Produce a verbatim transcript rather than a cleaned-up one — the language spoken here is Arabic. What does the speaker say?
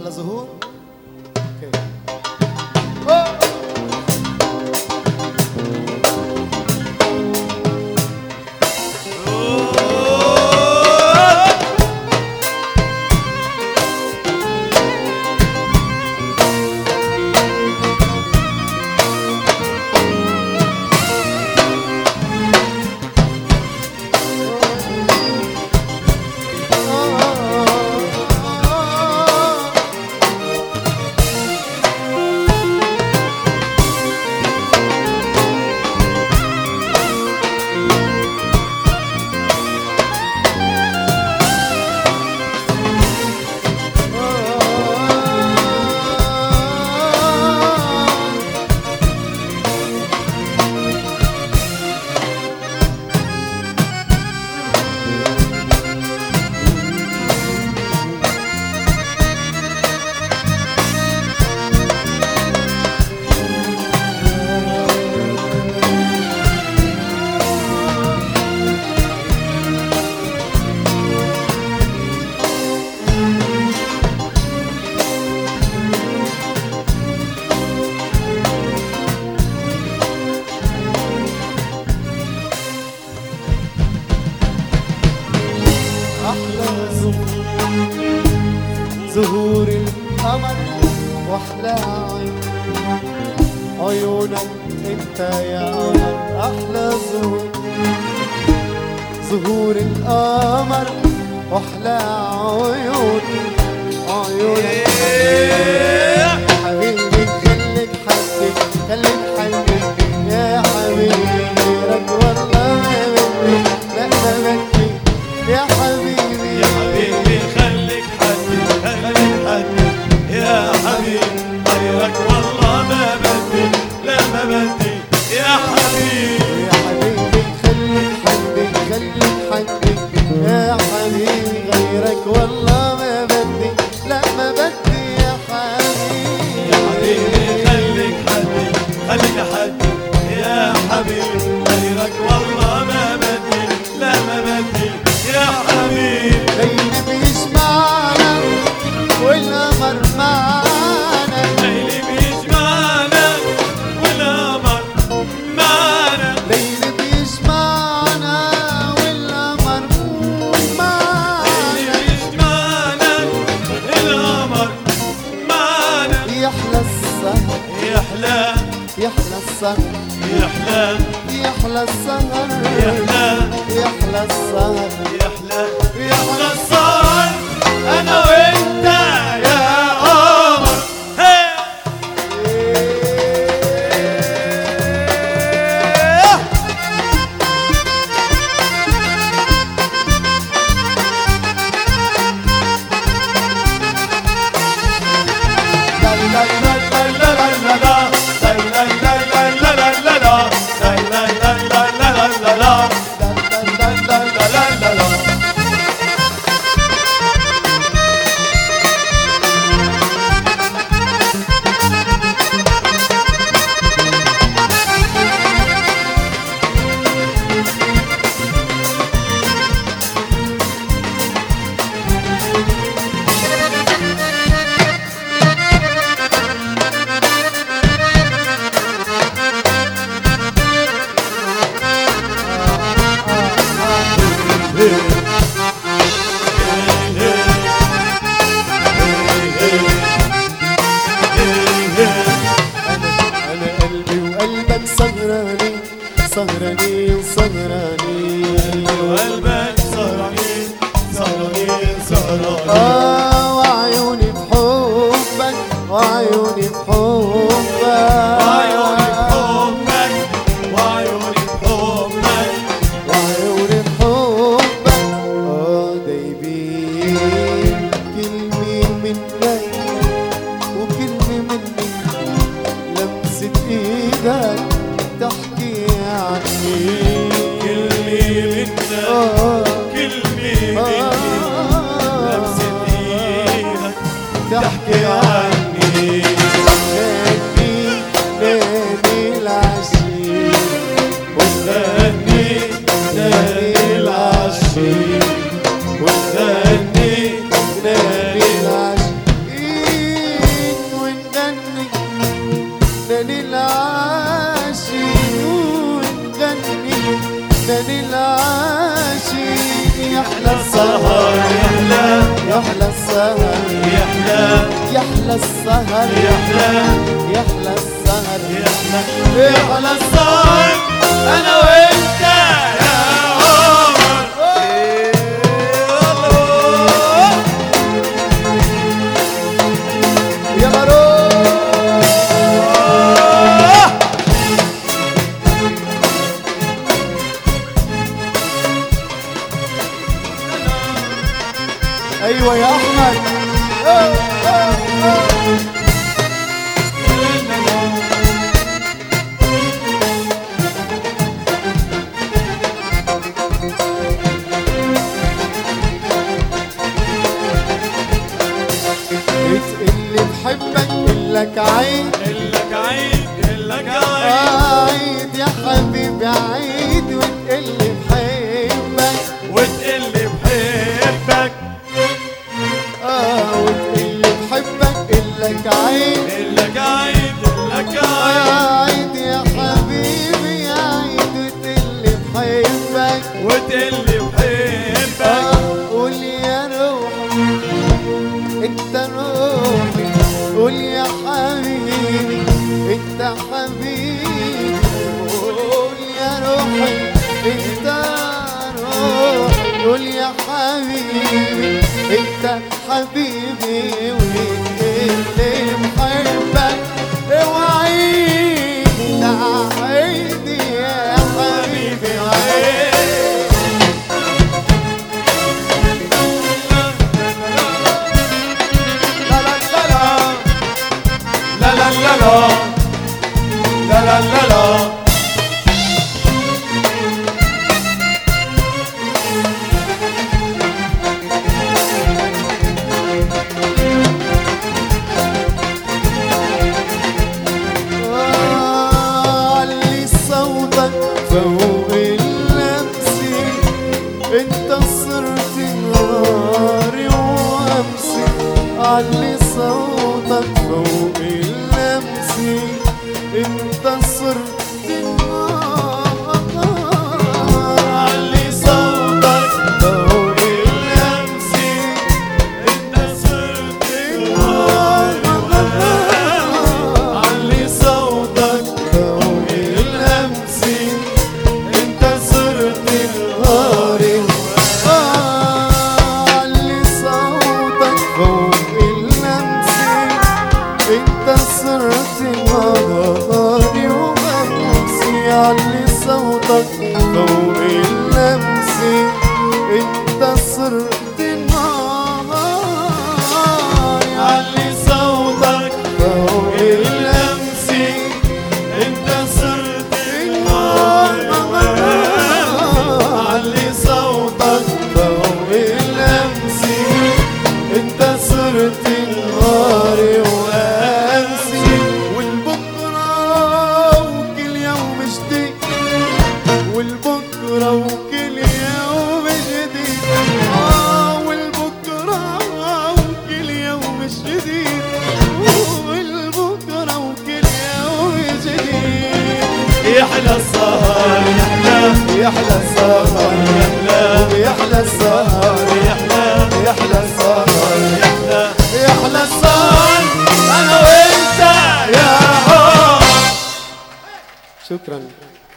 أحلى زهور. أوكي. زهور القمر واحلى عيونك انت يا قمر. احلى زهور زهور القمر واحلى عيون عيونك حبيبي. خليك حبيبي خليك حبيبي يا حبيبي غيرك والله ما بدي لا ما بدي يا حبيبي يا حبيبي. خليك حبيبي خليك حبيبي يا حبيبي غيرك والله ما بدي لا ما بدي يا حبيبي. يا حبيبي خليك حبيبي خليك حبيبي يا حبيبي غيرك والله ما بدي لا ما بدي يا حبيبي. يا حبيبي خليك حبيبي خليك حبيبي يا حبيبي غيرك والله ما بدي لا ما بدي يا حبيبي. ليل بيجمعنا والقمر معنا ليل بيجمعنا والقمر معنا ليل بيجمعنا والقمر معنا يجمعنا القمر معنا. يحلى السهر يحلى يحلى السهر يحلى يحلى السهر يحلى يحلى السهر يحلى يحلى السهر انا وانت يا قمر. هي لا لا لا لا لا لا لا لا لا لا لا لا لا لا أنا قلبي وقلبك سهرانين سهرانين سهرانين وقلبك سهرانين سهرانين سهرانين. آه وعيوني بحبك وعيوني بحبك وعيوني بحبك وعيوني بحبك وعيوني بحبك آه دايبين كلمة منك وكلمة مني لمسة إيدك تحكي عني. كلمة منك آه كلمة مني لمسة ايدك تحكي عني. غني نادي العشيق وغني نادي العشيق وغني نادي العشيق يحلى السهر يحلى يحلى السهر يحلى يحلى السهر يحلى يحلى السهر يحلى يحلى السهر انا وانت يا عمر. يلا روح ايوه يا احمد. أوه أوه أوه. اللي بحبك إلك عيد إلك عيد إلك عيد عيد يا حبيبي عيد وتقلي بحبك وتقلي بحبك اه وتقلي بحبك إلك عيد إلك عيد إلك عيد عيد يا حبيبي عيد وتقلي بحبك وتقلي بحبك. آه قول يا روحي انت روحي قول يا حبيبي انت حبيبي قول يا روحي انت روحي قول يا حبيبي انت حبيبي واللي بحبك اوعي تعيدي يا حبيبي عيد. لا لا لا لا لا لا لا علي صوتك فوق اللمسي انت صرت نهاري وامسي علي صوتك فوق اللمسي انت صرت علي صوتك فوق اللمسي انت صرت نهاري علي صوتك فوق اللمسي انت صرت نهاري علي صوتك فوق اللمسي انت صرت نهاري وامسي علي صوتك فوق اللمسي انت صرت نهاري علي صوتك فوق اللمسي انت صرت نهاري علي صوتك فوق اللمسي انت صرت نهاري وامسي والبكره وكل يوم جديد والبكره وكل يوم جديد اه والبكره وكل يوم جديد والبكره وكل يوم جديد. يحلى السهر يحلى يحلى السهر يحلى يحلى السهر يحلى يحلى السهر يحلى يحلى السهر انا وانت يا عمر. شكرا.